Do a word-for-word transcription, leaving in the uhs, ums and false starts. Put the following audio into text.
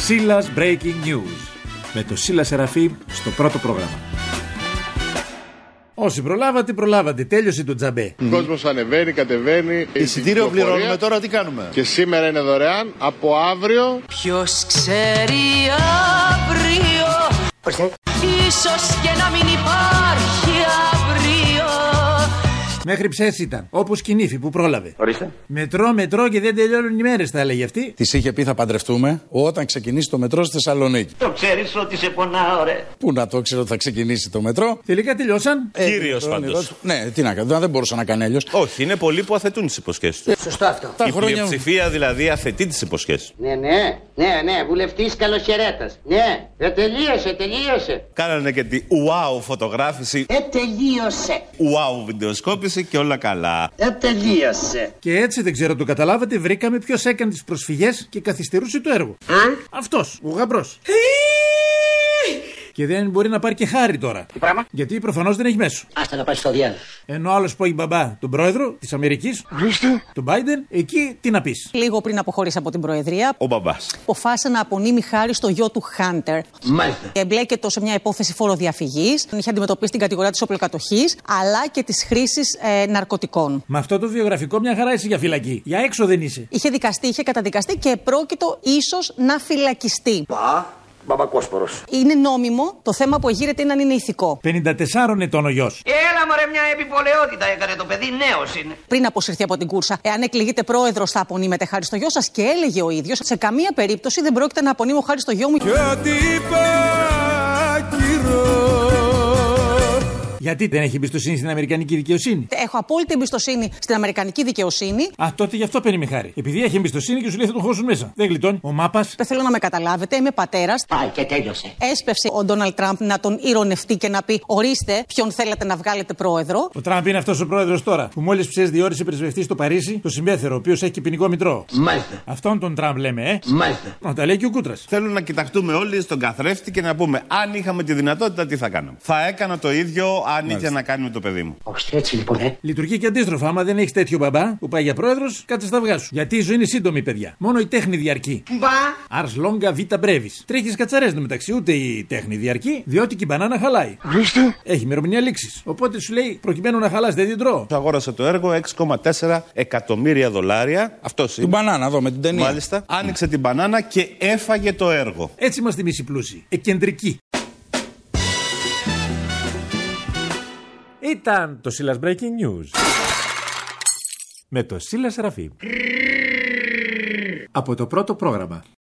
Σίλας Breaking News με το Σίλα Σεραφείμ στο πρώτο πρόγραμμα. Όσοι προλάβατε, προλάβατε. Τέλειωσε το τζαμπέ. Ο κόσμος ανεβαίνει, κατεβαίνει. Εισιτήριο πληρώνουμε, τώρα τι κάνουμε? Και σήμερα είναι δωρεάν, από αύριο. Ποιος ξέρει αύριο, ίσως και να μην υπάρχει αύριο. Μέχρι ψες ήταν, όπως Κινήφη που πρόλαβε. Ορίστε. Μετρό, μετρό και δεν τελειώνουν οι μέρες, τα έλεγε αυτή. Της είχε πει θα παντρευτούμε όταν ξεκινήσει το μετρό στη Θεσσαλονίκη. Το ξέρεις ότι σε πονάω, ρε. Πού να το ξέρω ότι θα ξεκινήσει το μετρό. Τελικά τελειώσαν. Ε, Κύριος το πάντως. όνειρό του. Ναι, τι να κάνω, δεν μπορούσα να κάνει αλλιώς. Όχι, είναι πολλοί που αθετούν τις υποσχέσεις τους. Σωστό αυτό. Τα Η χρόνια... πλειοψηφία δηλαδή αθετεί τις υποσχέσεις. Ναι, ναι, ναι, ναι, βουλευτής καλοχαιρέτας. Ναι, ε, τελείωσε, τελείωσε. Κάνανε και τη wow φωτογράφηση, Ε, τελείωσε. wow βιντεοσκόπηση και όλα καλά. Ε, τελείωσε. Και έτσι, δεν ξέρω, το καταλάβατε, βρήκαμε ποιος έκανε τις προσφυγές και καθυστερούσε το έργο. Α? Αυτός, ο γαμπρός. Και δεν μπορεί να πάρει και χάρη τώρα. Τι πράγμα? Γιατί προφανώς δεν έχει μέσο. Άστα να πάει στο διάλογο. Ενώ άλλος που έχει μπαμπά τον πρόεδρο της Αμερικής, τον Biden, εκεί τι να πεις. Λίγο πριν αποχωρήσει από την Προεδρία, Ο μπαμπάς. αποφάσισε να απονείμει χάρη στο γιο του Χάντερ. Μάλιστα. Και εμπλέκεται σε μια υπόθεση φοροδιαφυγής. Είχε αντιμετωπίσει την κατηγορία της οπλοκατοχής, αλλά και της χρήσης ε, ναρκωτικών. Με αυτό το βιογραφικό μια χαρά είσαι για φυλακή. Για έξω δεν είσαι. Είχε δικαστεί, είχε καταδικαστεί και πρόκειτο ίσως να φυλακιστεί. Πα, μπαμπακόσπορος. Είναι νόμιμο. Το θέμα που εγείρεται είναι αν είναι ηθικό. πενήντα τεσσάρων ετών ο γιος. Έλα μωρέ, μια επιπολαιότητα έκανε το παιδί, νέος είναι. Πριν αποσυρθεί από την κούρσα, εάν εκλεγείτε πρόεδρος, θα απονείμετε χάρη στο γιο σας. Και έλεγε ο ίδιος, σε καμία περίπτωση δεν πρόκειται να απονείμω χάρη στο γιο μου. Γιατί δεν έχει εμπιστοσύνη στην Αμερικανική δικαιοσύνη. Έχω απόλυτη εμπιστοσύνη στην Αμερικανική δικαιοσύνη. Α, τότε γι' αυτό παίρνει με χάρη. Επειδή έχει εμπιστοσύνη και σου λέει θα τον χώσουν μέσα. Δεν γλιτώνει. Ο Μάπας. Δεν θέλω να με καταλάβετε, είμαι πατέρας. Πάει και τέλειωσε. Έσπευσε ο Ντόναλντ Τραμπ να τον ηρωνευτεί και να πει: ορίστε, ποιον θέλετε να βγάλετε πρόεδρο. Ο Τραμπ είναι αυτός ο πρόεδρος τώρα που μόλις ψες διόρισε πρεσβευτή στο Παρίσι, το συμπέθερο, ο οποίος έχει και ποινικό μητρό. Μάλιστα. Αυτόν τον Τραμπ λέμε, ε. Μάλιστα. Να τα λέει και ο Κούτρας. Θέλω να κοιταχτούμε όλοι στον καθρέφτη και να πούμε αν είχαμε τη δυνατότητα τι θα κάναμε. Θα έκανα το ίδιο αν είχε να κάνει με το παιδί μου. Όχι έτσι λοιπόν, ε. Λειτουργεί και αντίστροφα. Άμα δεν έχει τέτοιο μπαμπά που πάει για πρόεδρος, κάτσε στα αυγά σου. Γιατί η ζωή είναι σύντομη, παιδιά. Μόνο η τέχνη διαρκεί. Μπα. Ars longa vita brevis. Τρέχει κατσαρές no μεταξύ, ούτε η τέχνη διαρκεί, διότι και η μπανάνα χαλάει. Έχει ημερομηνία λήξης. Οπότε σου λέει, προκειμένου να χαλάσει, δεν την τρώω. Αγόρασε το έργο έξι κόμμα τέσσερα εκατομμύρια δολάρια. Αυτός Την είναι. μπανάνα εδώ με την ταινία. Μάλιστα. Άνοιξε την μπανάνα και έφαγε το έργο. Έτσι είμαστε εμείς οι πλούσιοι. Εκκεντρικοί. Ήταν το Σίλας Breaking News με το Σίλα Σεραφείμ από το πρώτο πρόγραμμα.